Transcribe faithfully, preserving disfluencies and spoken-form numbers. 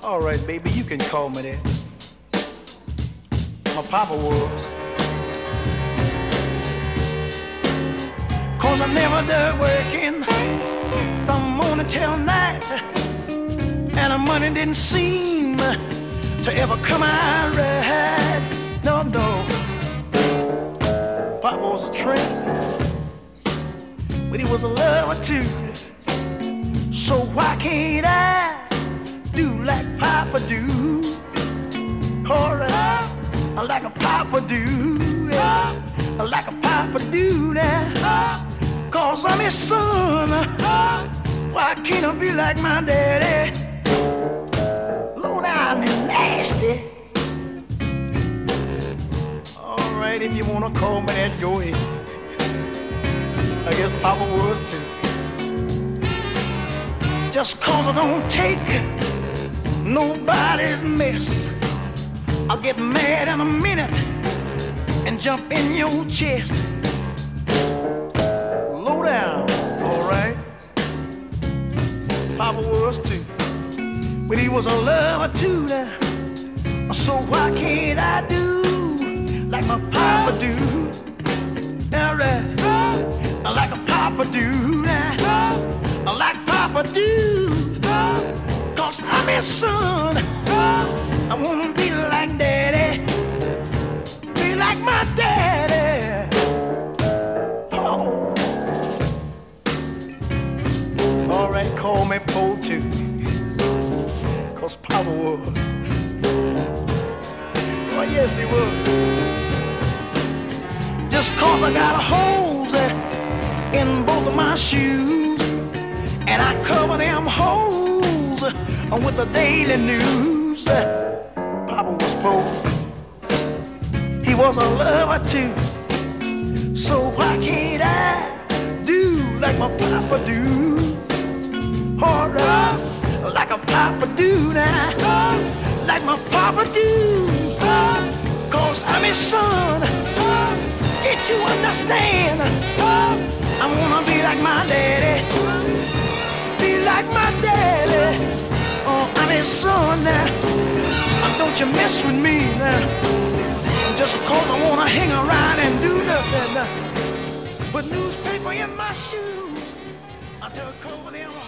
All right, baby, you can call me that. My papa was. Cause I never done working from morning till night, and the money didn't seem to ever come out right. No, no. Papa was a tramp, but he was a lover too. So why can't I do like Papa do? Alright, like a Papa do, yeah. Like a Papa do now. Cause I'm his son. Why can't I be like my daddy? Low down and nasty. Alright, if you wanna call me that, go ahead. I guess Papa was too. Just cause I don't take nobody's mess, I'll get mad in a minute and jump in your chest. Low down, alright. Papa was too, but he was a lover too now. So why can't I do like my Papa do? Alright, like a Papa do now. Like Papa do, cause I'm his son. I wanna be like Daddy, be like my daddy. Oh. Alright, call me Po too, cause Papa was. Oh yes, he was. Just cause I got holes in both of my shoes, and I cover them holes with the daily news. Papa was poor, he was a lover too. So why can't I do like my Papa do? Alright, like a Papa do now. Like my Papa do, cause I'm his son. Can't you understand? I wanna be like my daddy, be like my daddy. Oh, I'm his son now. And don't you mess with me now. Just cause I wanna hang around and do nothing. Put newspaper in my shoes until I cover them.